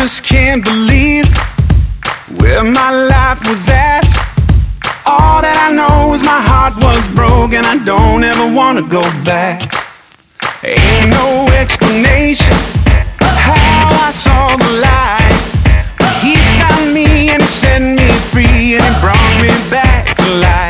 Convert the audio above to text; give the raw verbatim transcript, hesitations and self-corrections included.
just can't believe where my life was at. All that I know is my heart was broken. I don't ever wanna go back. Ain't no explanation how I saw the light. He found me and he set me free, and he brought me back to life.